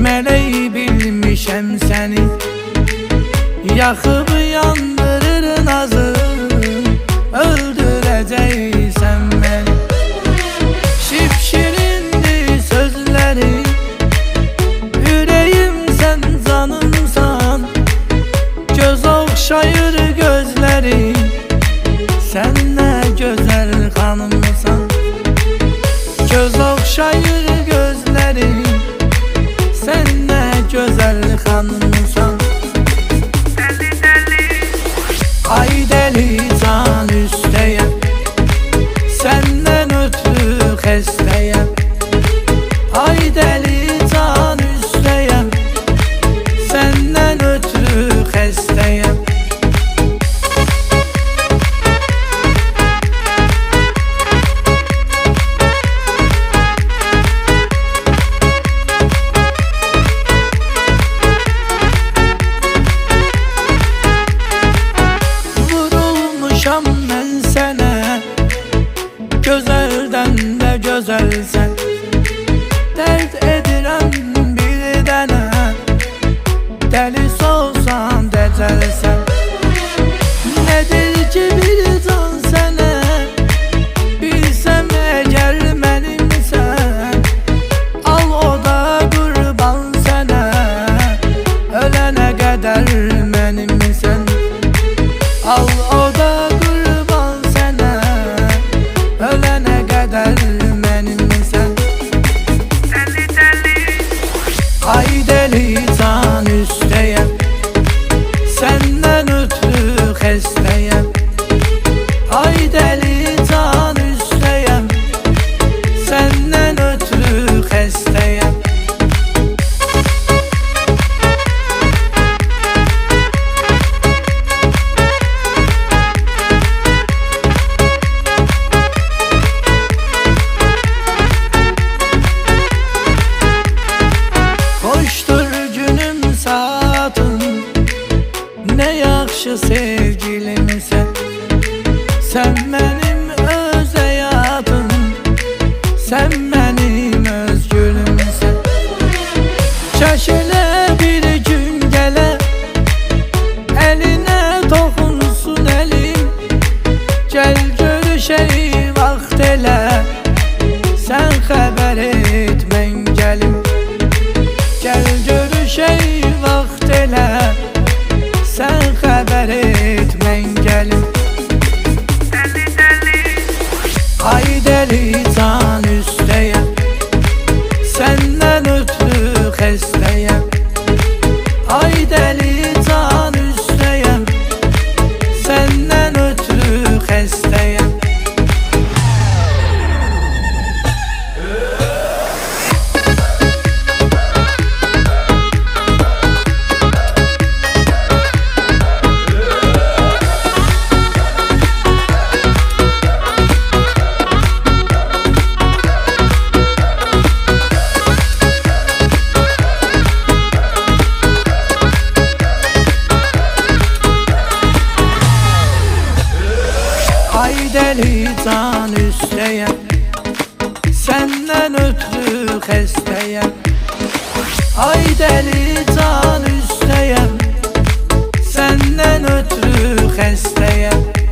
Meleği bilmişem seni, yakıp yandırır nazın, öldüreceksen beni. Şipşirindi sözleri, yüreğim sen canımsan. Göz okşayır gözlerin, sen ne güzel hanımsan. Göz okşayır gözlerin, sen ne güzel hanımsan. Deli deli, Ay deli can üsteyem, senden ötürü xəstəyəm. Ay deli can üsteyem, senden ötürü xəstəyəm. Vurulmuşam mən sənə, gözəldən də gözəlsən. Dərd edirəm bir dənə, dəli solsan dəcəlsən. Nədir ki bir can sənə, bilsəm əgər mənimsən. Al o da qurban sənə, ölənə qədər mənimsən. Al o da qurban sənə, ölənə qədər mənimsən. deli deli, Ay deli can üsteyem, senden ötürü xəstəyəm. Ay deli can üsteyem, senden ötürü xəstəyəm. Xoşdur günüm saatım, ne yaxşı sevgilimsən. Sən mənim öz həyatım, sən mənim öz gülümsən. Çəkilə bir gün gələ, əlinə toxunsun əlim. Gəl görüşək vaxt elə, sən xəbər et mən gəlim. Gəl görüşək vaxt elə, sən xəbər et mən gəlim. deli deli, Ay deli can üsteyem, səndən ötürü xəstəyəm. Ay deli can üsteyem, səndən ötürü xəstəyəm. Ay deli can üsteyem, səndən ötürü xəstəyəm. Ay deli can üsteyem, səndən ötürü xəstəyəm.